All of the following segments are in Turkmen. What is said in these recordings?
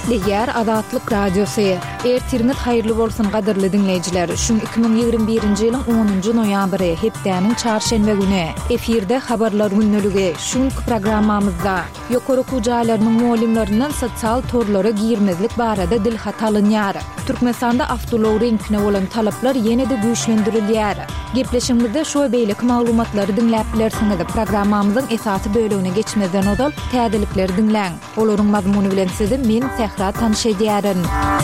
Diğer Azatlyk Radiosu. Ertirňiz haýyrly bolsun gadyrly dinleýijiler. Şun 2021-nji ýylyň 10-njy noýabry hepdeniň çarşembe güni efirde habarlar günneligi. Şun programmamyzda ýokary kujaýlarynyň muallimlerinden sosial torlara girmezlik barada dilhat alınýar. Türkmenistanda awtolow renkine bolan talaplar ýene-de güýçlendirilýär. Gepleşimizde şo beýlik maglumatlary dinläp bilersiňiz. Programmamyzyň esasy bölügine geçmeden odal täzelikleri dinläň. Olaryň mazmuny bilen sizi men tanışaýaryn.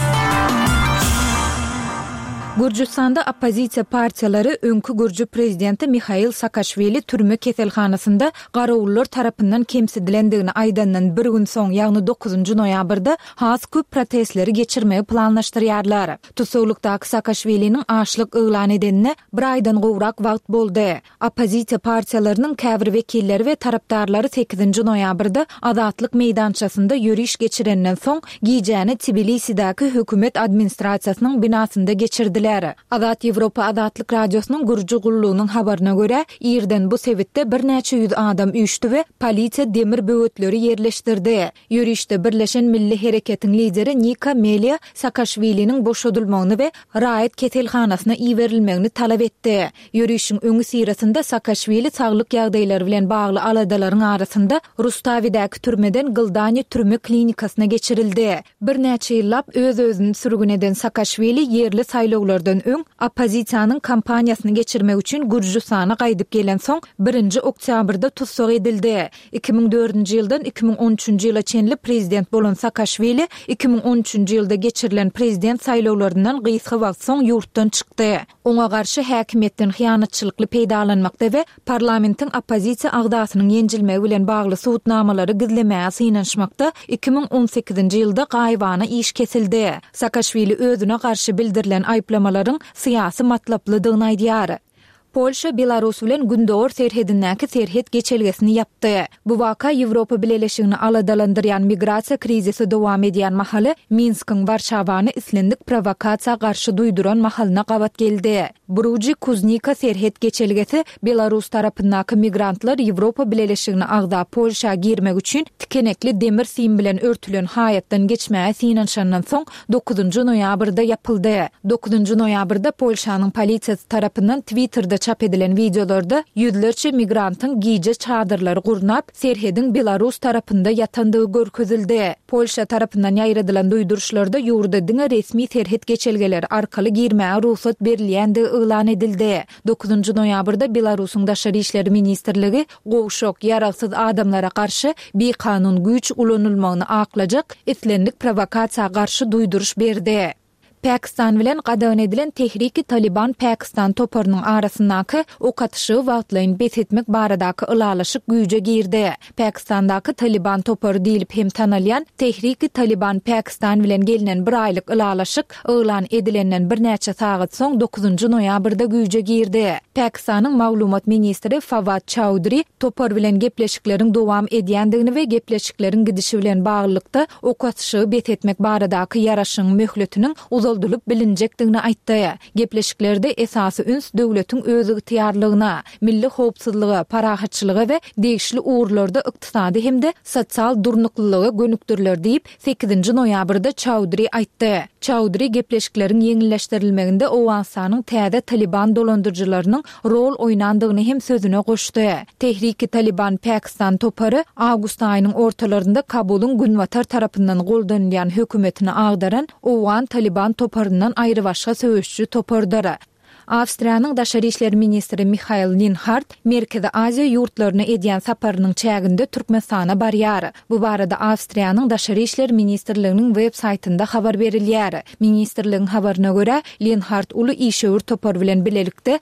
Gürjistanda oppozisiýa partiýalary öňkü Gürjü prezidenti Mikhail Saakashvili türme keselhanasynda garawullar tarapyndan kemsidilendigini aýdandan bir gün soň, ýagny 9-njy noýabrda has köp protestleri geçirmeyi planlaşdyrýarlar. Tutuklukdaky Saakashviliniň açlyk yglan edenine bir aýdan gowrak wagt boldy. Oppozisiýa partiýalarynyň käbir wekilleri we tarapdarlary 8-nji noýabrda Azatlyk meýdançasynda ýürüş geçirenden soň giýjäni Tbilisidaky hökümet administrasiýasynyň binasynda geçirdi. Azat Ýewropa Azatlyk Radiosynyň Gürjü gullugynyň habaryna görä, ýerden bu sebitde bir neçe ýüz adam üýşdi we polisiýa demir böwetleri ýerleşdirdi. Ýürüşde Birleşen Milli Hereketiň lideri Nika Melia Saakashviliniň boşadylmagyny we raýat keselhanasyna iýerilmegini talap etdi. Ýürüşiň öňü sirasynda Saakashvili saglyk ýagdaýlary bilen bagly aladalaryň arasynda Rustawidaky türmeden Gyldany türme klinikasyna geçirildi. Bir neçe ýyllap öz-özüni sürgün eden Saakashvili ýerli saýlawlardan öň oppozisiýanyň kampaniýasyny geçirmek üçin Gürjistana gaýdyp gelen soň 1-nji oktýabrda tutsak edildi. 2004-nji ýyldan 2013-nji ýyla çenli prezident bolan Saakashvili 2013-nji ýylda geçirilen prezident saýlawlaryndan gysga wagt soň ýurtdan çykdy. Oňa garşy häkimetden hyýanatçylykly peýdalanmakda we parlamentiň oppozisiýa agdasynyň ýenjilmegi bilen bagly suwutnamalary gizlemäge synanşmakda 2018-nji ýylda gaýbana iş kesildi. Saakashvili özüne garşy bildirilen aýplamaryň syýasy matlaplydygyny aýdýar. Polşa Belarus bilen gündor serhedindäki serhed geçelgesini yapdy. Bu waka Ýewropa Birleşigini aladalandyrýan migrasiýa krizisi dowam edýän mahaly Minskiň Warşawany islendik provokasiýa garşy duýduran mahalyna gabat geldi. Bruji Kuznica serhed geçelgesi Belarus tarapyndaky migrantlar Ýewropa Birleşigini agda Polşa girmek üçin tikenekli demir sim bilen örtülen haýatdan geçmäge synanşandan soň 9-njy noýabrda yapyldy. 9-njy noýabrda Polşanyň polisiýasy tarapyndan Twitterda çap edilen videolarda ýüzlerçe migrantyň giýje çadyrlary gurnap serhedin Belarus tarapynda ýatandygy görkezildi. Polşa tarapyndan ýaýradylan duýduruşlarda ýurda diňe resmi serhed geçelgeleri arkaly girmäge ruhsat berilýändigi yglan edildi. 9-njy noýabrda Belarusyň Daşary işleri ministrligi gowşok ýaragsyz adamlara garşy bekanun güýç ulanylmagyny aklajak islendik provokasiýa garşy duýduruş berdi. Pakistan bilen gadan edilen Tehriki Taliban Pakistan toparynyň arasyndaky ok atyşy wagtlaryny bethetmek baradaky ılalaşyk güýje girdi. Pakistandaky Taliban topary diýilip hem tanalýan Tehriki Taliban Pakistan bilen gelinen bir aýlyk ılalaşyk yglan edilenden bir näçe sagat soň 9-njy noýabrda güýje girdi. Pakistanyň maglumat ministri Fawad Chowdhury topar bilen gepleşikleriň dowam edýändigini we gepleşiklerin gidişi bilen baglykda ok atyşy bethetmek baradaky ýaraşyň möhletiniň uzaldylyp bilinjekdigini aýtdy. Gepleşiklerde esasy üns döwletiň öz ygtyýarlygyna, milli howpsuzlygy, parahatçylygy we degişli uğurlarda ykdysady hemde sosial durnuklylygy gönükdirler diýip 8-nji noýabrda Chowdhury aýtdy. Chowdhury gepleşikleriň ýeňilleşdirilmeginde Owganistanyň täze Taliban dolandyrjylarynyň rol oýnandygyny hem sözüne goşdy. Tehriki Taliban Pakistan topary awgust aýynyň ortalarynda Kabulyň Günwatar tarapyndan goldanýan hökümetini agdaran Owgan Taliban toparından ayrı başga söwüşçü topardara. Awstriýanyň Daşary işleri ministri Michail Linhart Merkezi Aziýa ýurtlaryna edýän saparynyň çäginde Türkmenistana barýar. Bu barada Awstriýanyň Daşary işleri ministrliginiň web saýtynda habar berilýär. Ministrligiň habaryna görä, Linhart uly işöwür topar bilen bilelikde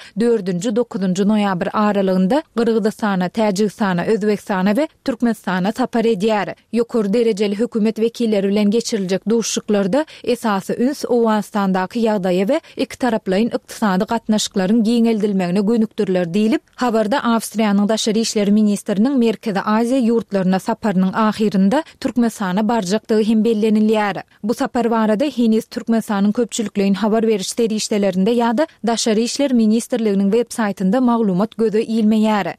4-9 noýabr aralygynda Gyrgyzstana, Täjikistana, Özbekistana we Türkmenistana sapar edýär. Ýokary derejeli hökümet wekilleri bilen geçiriljek duşşyklarda esasy üns Owganistandaky ýagdaýy we iki taraplaryň ykdysady gatnaşyklaryň giňeldilmegine gönükdirler diýilip, habarda Awstriýanyň Daşary işleri ministriniň Merkezi Aziýa ýurtlaryna saparynyň ahirinde Türkmenistana barjakdygy hem bellenilýär. Bu sapar barada heniz Türkmenistanyň köpçülikligiň habar beriş serişdelerinde ýa-da Daşary işleri ministrliginiň web saýtynda maglumat göze ilmeýär.